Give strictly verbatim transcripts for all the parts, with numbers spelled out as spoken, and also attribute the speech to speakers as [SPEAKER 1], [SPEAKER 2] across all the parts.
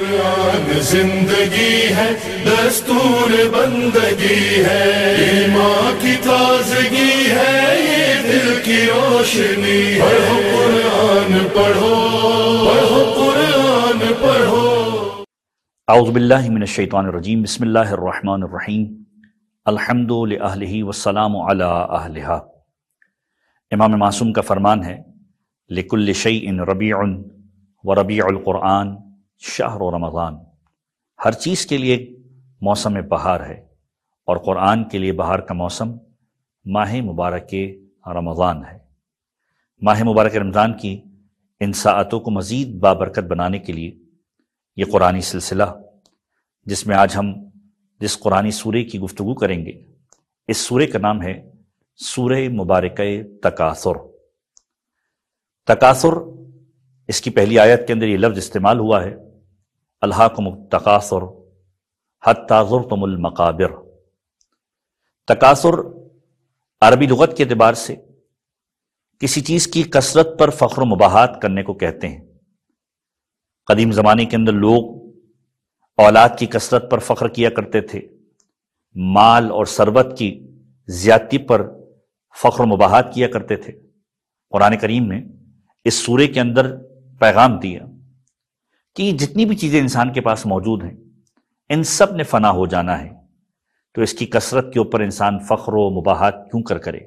[SPEAKER 1] قرآن زندگی ہے، دستور بندگی ہے، ایمان کی تازگی ہے، یہ دل کی روشنی ہے۔ پڑھو قرآن پڑھو، پڑھو قرآن پڑھو۔
[SPEAKER 2] اعوذ باللہ من الشیطان الرجیم، بسم اللہ الرحمن الرحیم، الحمد لأہلہ والسلام علی اہلہا۔ امام معصوم کا فرمان ہے، لکل شیء ربیع وربیع القرآن شہر رمضان۔ ہر چیز کے لیے موسم بہار ہے، اور قرآن کے لیے بہار کا موسم ماہ مبارک رمضان ہے۔ ماہ مبارک رمضان کی ان ساعتوں کو مزید بابرکت بنانے کے لیے یہ قرآنی سلسلہ، جس میں آج ہم جس قرآنی سورے کی گفتگو کریں گے، اس سورے کا نام ہے سورہ مبارکہ تکاثر۔ تکاثر، اس کی پہلی آیت کے اندر یہ لفظ استعمال ہوا ہے، الہاکم التکاثر حتی زرتم المقابر۔ تکاثر عربی لغت کے اعتبار سے کسی چیز کی کثرت پر فخر و مباحات کرنے کو کہتے ہیں۔ قدیم زمانے کے اندر لوگ اولاد کی کثرت پر فخر کیا کرتے تھے، مال اور ثروت کی زیادتی پر فخر و مباحات کیا کرتے تھے۔ قرآن کریم نے اس سورے کے اندر پیغام دیا کہ جتنی بھی چیزیں انسان کے پاس موجود ہیں، ان سب نے فنا ہو جانا ہے، تو اس کی کثرت کے اوپر انسان فخر و مباحات کیوں کر کرے۔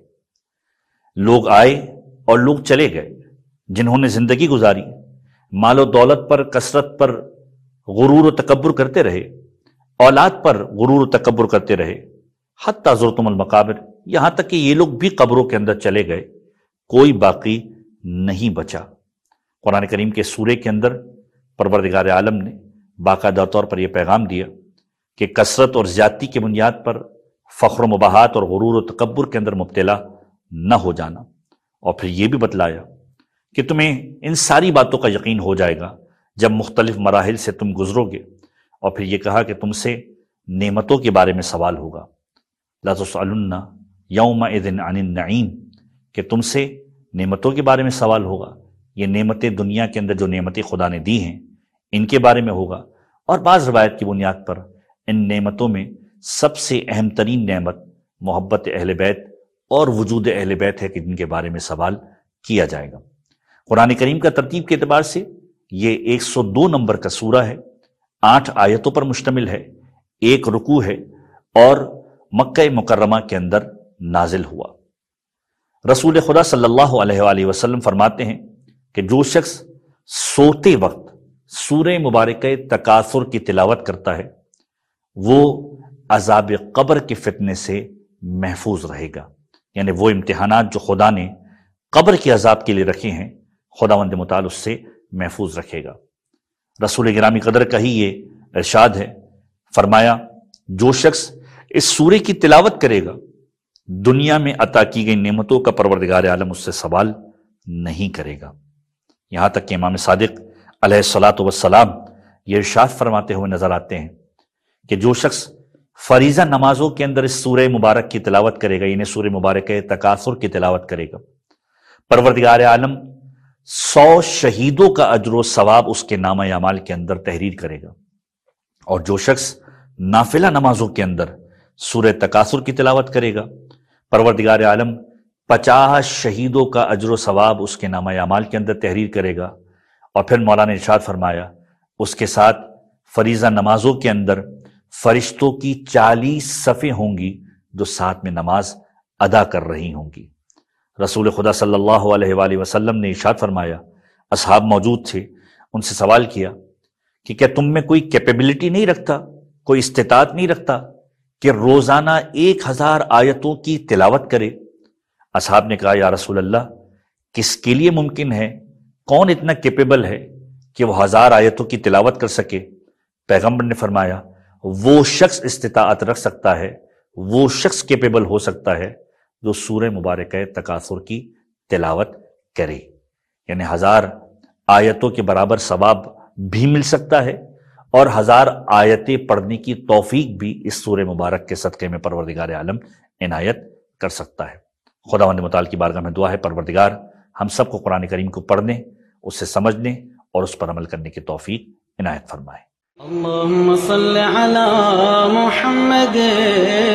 [SPEAKER 2] لوگ آئے اور لوگ چلے گئے، جنہوں نے زندگی گزاری مال و دولت پر، کثرت پر غرور و تکبر کرتے رہے، اولاد پر غرور و تکبر کرتے رہے، حتی زرتم المقابر، یہاں تک کہ یہ لوگ بھی قبروں کے اندر چلے گئے، کوئی باقی نہیں بچا۔ قرآن کریم کے سورے کے اندر پروردگار عالم نے باقاعدہ طور پر یہ پیغام دیا کہ کثرت اور زیادتی کی بنیاد پر فخر و مباحات اور غرور و تکبر کے اندر مبتلا نہ ہو جانا، اور پھر یہ بھی بتلایا کہ تمہیں ان ساری باتوں کا یقین ہو جائے گا جب مختلف مراحل سے تم گزرو گے، اور پھر یہ کہا کہ تم سے نعمتوں کے بارے میں سوال ہوگا، لا تسألن یومئذ عن النعیم، کہ تم سے نعمتوں کے بارے میں سوال ہوگا۔ یہ نعمتیں دنیا کے اندر جو نعمتیں خدا نے دی ہیں، ان کے بارے میں ہوگا، اور بعض روایت کی بنیاد پر ان نعمتوں میں سب سے اہم ترین نعمت محبت اہل بیت اور وجود اہل بیت ہے، کہ جن کے بارے میں سوال کیا جائے گا۔ قرآن کریم کا ترتیب کے اعتبار سے یہ ایک سو دو نمبر کا سورہ ہے، آٹھ آیتوں پر مشتمل ہے، ایک رکوع ہے، اور مکہ مکرمہ کے اندر نازل ہوا۔ رسول خدا صلی اللہ علیہ وآلہ وسلم فرماتے ہیں کہ جو شخص سوتے وقت سورہ مبارکہ تکاثر کی تلاوت کرتا ہے، وہ عذاب قبر کے فتنے سے محفوظ رہے گا۔ یعنی وہ امتحانات جو خدا نے قبر کے عذاب کے لیے رکھے ہیں، خداوند متعال اس سے محفوظ رکھے گا۔ رسول گرامی قدر کا ہی یہ ارشاد ہے، فرمایا جو شخص اس سورے کی تلاوت کرے گا، دنیا میں عطا کی گئی نعمتوں کا پروردگار عالم اس سے سوال نہیں کرے گا۔ یہاں تک کہ امام صادق علیہ الصلاۃ والسلام یہ ارشاد فرماتے ہوئے نظر آتے ہیں کہ جو شخص فریضہ نمازوں کے اندر اس سورہ مبارک کی تلاوت کرے گا، یعنی سورہ مبارکہ تکاثر کی تلاوت کرے گا، پروردگار عالم سو شہیدوں کا اجر و ثواب اس کے نامہ اعمال کے اندر تحریر کرے گا۔ اور جو شخص نافلہ نمازوں کے اندر سورہ تکاثر کی تلاوت کرے گا، پروردگار عالم پچاس شہیدوں کا اجر و ثواب اس کے نامہ اعمال کے اندر تحریر کرے گا۔ اور پھر مولانا ارشاد فرمایا اس کے ساتھ فریضہ نمازوں کے اندر فرشتوں کی چالیس صفیں ہوں گی جو ساتھ میں نماز ادا کر رہی ہوں گی۔ رسول خدا صلی اللہ علیہ وآلہ وسلم نے ارشاد فرمایا، اصحاب موجود تھے، ان سے سوال کیا کہ کیا تم میں کوئی کیپیبلٹی نہیں رکھتا، کوئی استطاعت نہیں رکھتا کہ روزانہ ایک ہزار آیتوں کی تلاوت کرے؟ اصحاب نے کہا، یا رسول اللہ، کس کے لیے ممکن ہے؟ کون اتنا کیپیبل ہے کہ وہ ہزار آیتوں کی تلاوت کر سکے؟ پیغمبر نے فرمایا، وہ شخص استطاعت رکھ سکتا ہے، وہ شخص کیپیبل ہو سکتا ہے جو سورہ مبارکہ تکاثر کی تلاوت کرے۔ یعنی ہزار آیتوں کے برابر ثواب بھی مل سکتا ہے، اور ہزار آیتیں پڑھنے کی توفیق بھی اس سورہ مبارک کے صدقے میں پروردگار عالم عنایت کر سکتا ہے۔ خداوند متعال کی بارگاہ میں دعا ہے، پروردگار ہم سب کو قرآن کریم کو پڑھنے، اسے سمجھنے اور اس پر عمل کرنے کی توفیق عنایت فرمائے۔
[SPEAKER 3] اللهم صل على محمد